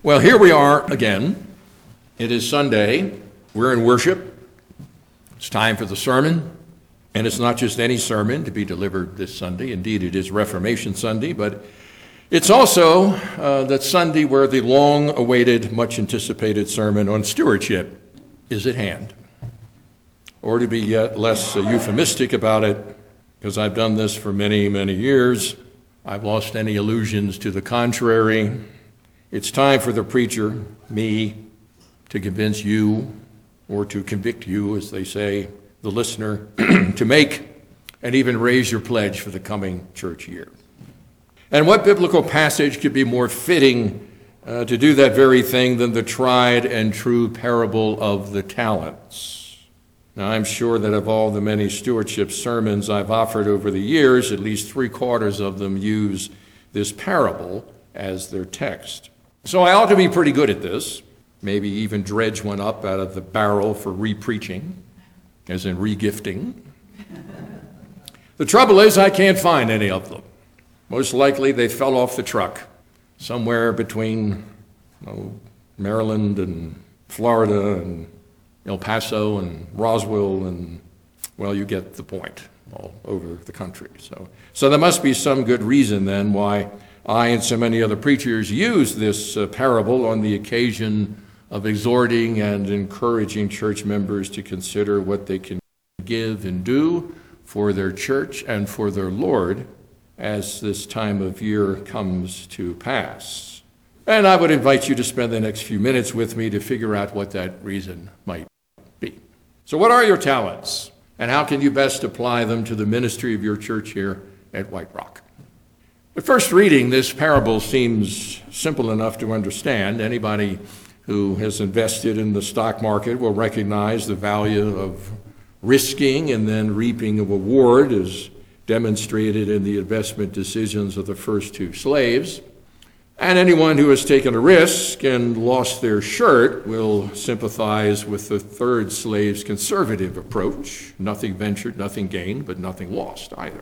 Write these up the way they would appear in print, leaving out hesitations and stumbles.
Well, here we are again. It is Sunday. We're in worship. It's time for the sermon. And it's not just any sermon to be delivered this Sunday. Indeed, it is Reformation Sunday, but it's also that Sunday where the long-awaited, much-anticipated sermon on stewardship is at hand. Or to be yet less euphemistic about it, because I've done this for many, many years, I've lost any illusions to the contrary. It's time for the preacher, me, to convince you, or to convict you, as they say, the listener, to make and even raise your pledge for the coming church year. And what biblical passage could be more fitting to do that very thing than the tried and true parable of the talents? Now, I'm sure that of all the many stewardship sermons I've offered over the years, at least 3/4 of them use this parable as their text. So I ought to be pretty good at this, maybe even dredge one up out of the barrel for re-preaching, as in re-gifting. The trouble is I can't find any of them. Most likely they fell off the truck somewhere between Maryland and Florida and El Paso and Roswell and, well, you get the point, all over the country. So there must be some good reason then why I and so many other preachers use this parable on the occasion of exhorting and encouraging church members to consider what they can give and do for their church and for their Lord as this time of year comes to pass. And I would invite you to spend the next few minutes with me to figure out what that reason might be. So what are your talents, and how can you best apply them to the ministry of your church here at White Rock? At first reading, this parable seems simple enough to understand. Anybody who has invested in the stock market will recognize the value of risking and then reaping a reward as demonstrated in the investment decisions of the first two slaves. And anyone who has taken a risk and lost their shirt will sympathize with the third slave's conservative approach. Nothing ventured, nothing gained, but nothing lost either.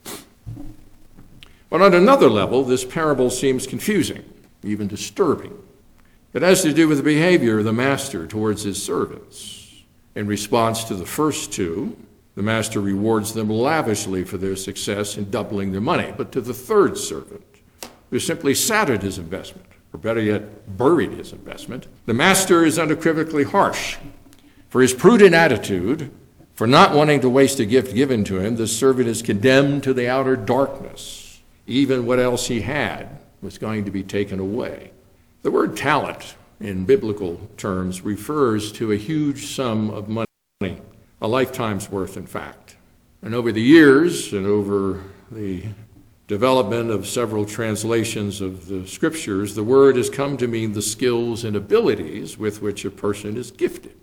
But on another level, this parable seems confusing, even disturbing. It has to do with the behavior of the master towards his servants. In response to the first two, the master rewards them lavishly for their success in doubling their money. But to the third servant, who simply sat at his investment, or better yet, buried his investment, the master is unequivocally harsh. For his prudent attitude, for not wanting to waste a gift given to him, the servant is condemned to the outer darkness. Even what else he had was going to be taken away. The word talent, in biblical terms, refers to a huge sum of money, a lifetime's worth, in fact. And over the years and over the development of several translations of the scriptures, the word has come to mean the skills and abilities with which a person is gifted.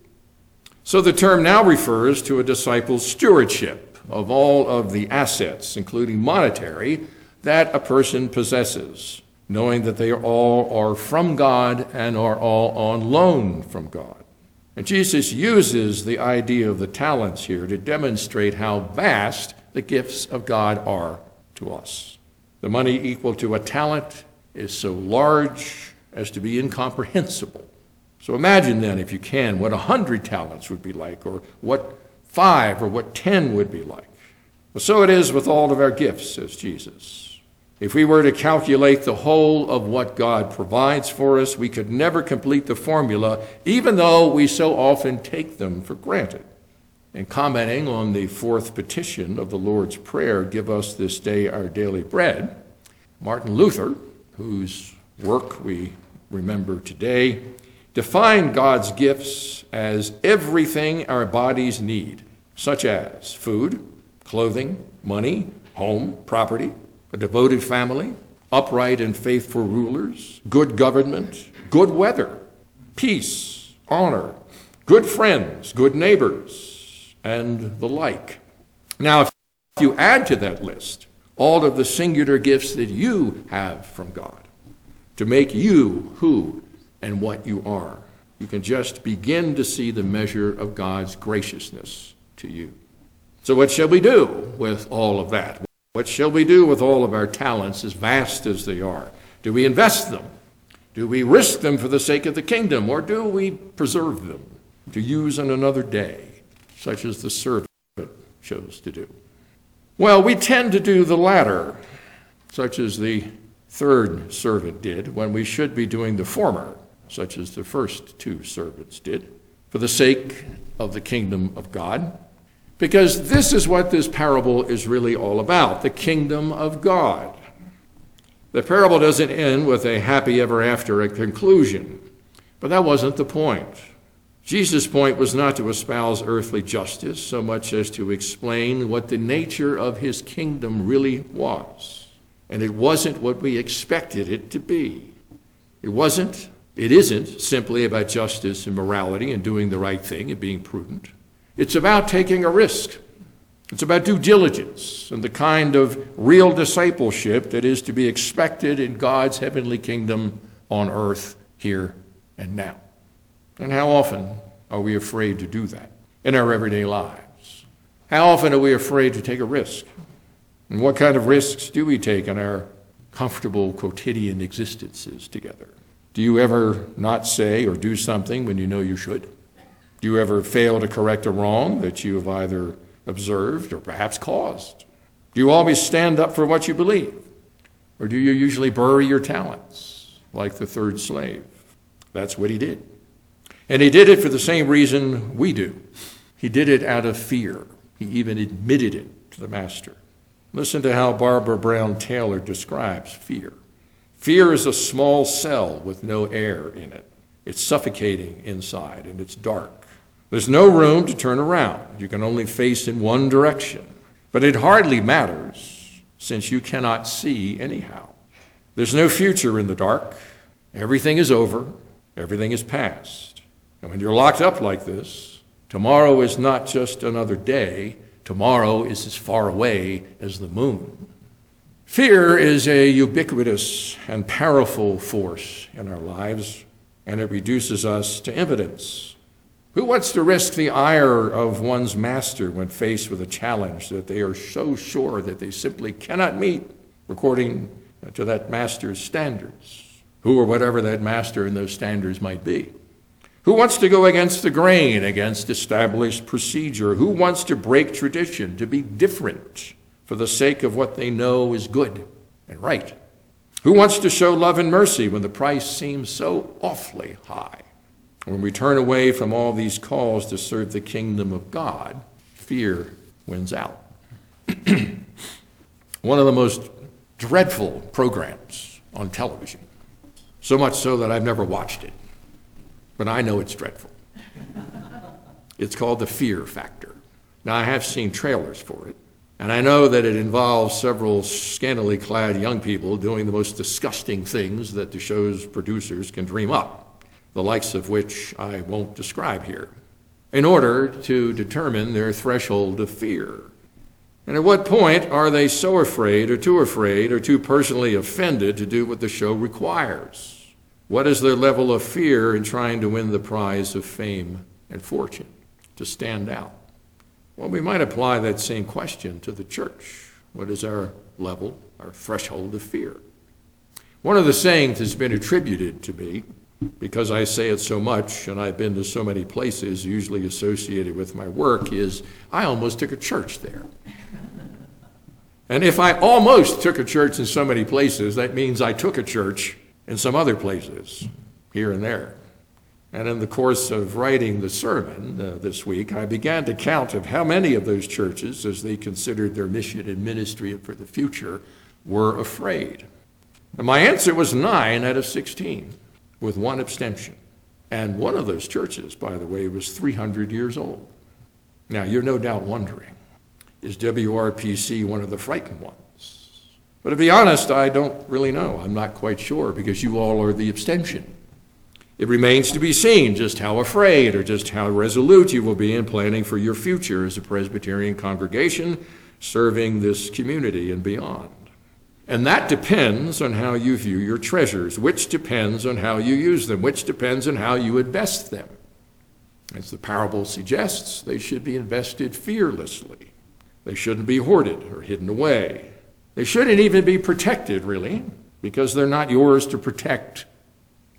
So the term now refers to a disciple's stewardship of all of the assets, including monetary, that a person possesses, knowing that they all are from God and are all on loan from God. And Jesus uses the idea of the talents here to demonstrate how vast the gifts of God are to us. The money equal to a talent is so large as to be incomprehensible. So imagine then, if you can, what 100 talents would be like, or what 5 or what 10 would be like. Well, so it is with all of our gifts, says Jesus. If we were to calculate the whole of what God provides for us, we could never complete the formula, even though we so often take them for granted. In commenting on the fourth petition of the Lord's Prayer, "Give us this day our daily bread," Martin Luther, whose work we remember today, defined God's gifts as everything our bodies need, such as food, clothing, money, home, property, a devoted family, upright and faithful rulers, good government, good weather, peace, honor, good friends, good neighbors, and the like. Now, if you add to that list all of the singular gifts that you have from God to make you who and what you are, you can just begin to see the measure of God's graciousness to you. So what shall we do with all of that? What shall we do with all of our talents, as vast as they are? Do we invest them Do we risk them for the sake of the kingdom, or do we preserve them to use on another day, such as the servant chose to do? Well, we tend to do the latter, such as the third servant did, when we should be doing the former, such as the first two servants did, for the sake of the kingdom of God. Because this is what this parable is really all about, the kingdom of God. The parable doesn't end with a happy ever after at conclusion, but that wasn't the point. Jesus' point was not to espouse earthly justice so much as to explain what the nature of his kingdom really was. And it wasn't what we expected it to be. It isn't simply about justice and morality and doing the right thing and being prudent. It's about taking a risk. It's about due diligence and the kind of real discipleship that is to be expected in God's heavenly kingdom on earth here and now. And how often are we afraid to do that in our everyday lives? How often are we afraid to take a risk? And what kind of risks do we take in our comfortable quotidian existences together? Do you ever not say or do something when you know you should? Do you ever fail to correct a wrong that you have either observed or perhaps caused? Do you always stand up for what you believe? Or do you usually bury your talents like the third slave? That's what he did. And he did it for the same reason we do. He did it out of fear. He even admitted it to the master. Listen to how Barbara Brown Taylor describes fear. Fear is a small cell with no air in it. It's suffocating inside and it's dark. There's no room to turn around. You can only face in one direction. But it hardly matters, since you cannot see anyhow. There's no future in the dark. Everything is over. Everything is past. And when you're locked up like this, tomorrow is not just another day. Tomorrow is as far away as the moon. Fear is a ubiquitous and powerful force in our lives, and it reduces us to impotence. Who wants to risk the ire of one's master when faced with a challenge that they are so sure that they simply cannot meet according to that master's standards, who or whatever that master and those standards might be? Who wants to go against the grain, against established procedure? Who wants to break tradition, to be different for the sake of what they know is good and right? Who wants to show love and mercy when the price seems so awfully high? When we turn away from all these calls to serve the kingdom of God, fear wins out. One of the most dreadful programs on television, so much so that I've never watched it, but I know it's dreadful. It's called The Fear Factor. Now, I have seen trailers for it, and I know that it involves several scantily clad young people doing the most disgusting things that the show's producers can dream up, the likes of which I won't describe here, in order to determine their threshold of fear. And at what point are they so afraid or too personally offended to do what the show requires? What is their level of fear in trying to win the prize of fame and fortune, to stand out? Well, we might apply that same question to the church. What is our level, our threshold of fear? One of the sayings that's been attributed to me, because I say it so much and I've been to so many places usually associated with my work, is I almost took a church there. And if I almost took a church in so many places, that means I took a church in some other places, here and there. And in the course of writing the sermon this week, I began to count of how many of those churches, as they considered their mission and ministry for the future, were afraid. And my answer was 9 out of 16. With one abstention. And one of those churches, by the way, was 300 years old. Now, you're no doubt wondering, is WRPC one of the frightened ones? But to be honest, I don't really know. I'm not quite sure, because you all are the abstention. It remains to be seen just how afraid or just how resolute you will be in planning for your future as a Presbyterian congregation, serving this community and beyond. And that depends on how you view your treasures, which depends on how you use them, which depends on how you invest them. As the parable suggests, they should be invested fearlessly. They shouldn't be hoarded or hidden away. They shouldn't even be protected, really, because they're not yours to protect.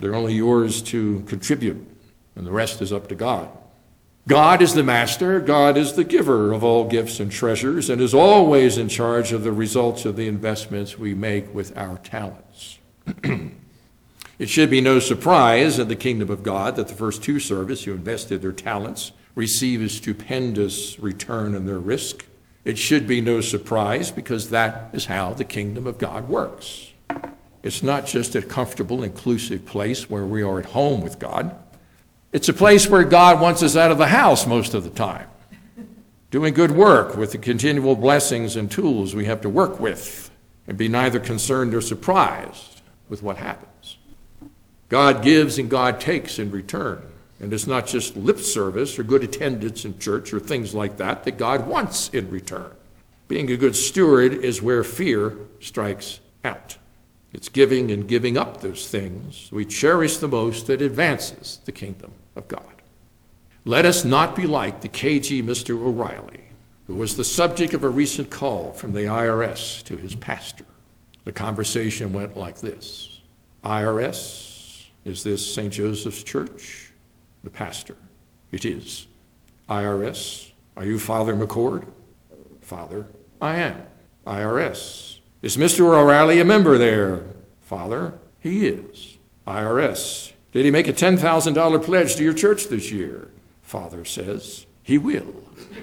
They're only yours to contribute, and the rest is up to God. God is the master. God is the giver of all gifts and treasures, and is always in charge of the results of the investments we make with our talents. It should be no surprise in the kingdom of God that the first two servants who invested their talents receive a stupendous return on their risk. It should be no surprise because that is how the kingdom of God works. It's not just a comfortable, inclusive place where we are at home with God. It's a place where God wants us out of the house most of the time, doing good work with the continual blessings and tools we have to work with, and be neither concerned or surprised with what happens. God gives and God takes in return. And it's not just lip service or good attendance in church or things like that God wants in return. Being a good steward is where fear strikes out. It's giving and giving up those things we cherish the most that advances the kingdom of God. Let us not be like the KG Mr. O'Reilly, who was the subject of a recent call from the IRS to his pastor. The conversation went like this: IRS, is this St. Joseph's Church? The pastor: it is. IRS, are you Father McCord? Father: I am. IRS: is Mr. O'Reilly a member there? Father: he is. IRS: did he make a $10,000 pledge to your church this year? Father says he will.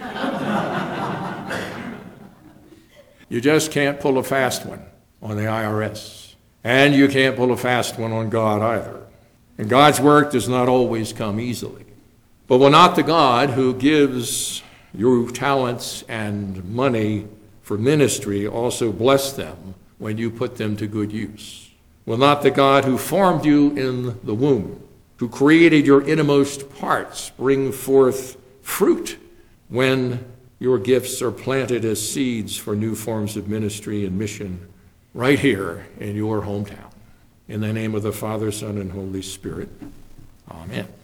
You just can't pull a fast one on the IRS. And you can't pull a fast one on God either. And God's work does not always come easily. But will not the God who gives you talents and money for ministry also bless them when you put them to good use? Will not the God who formed you in the womb, who created your innermost parts, bring forth fruit when your gifts are planted as seeds for new forms of ministry and mission right here in your hometown? In the name of the Father, Son, and Holy Spirit, amen.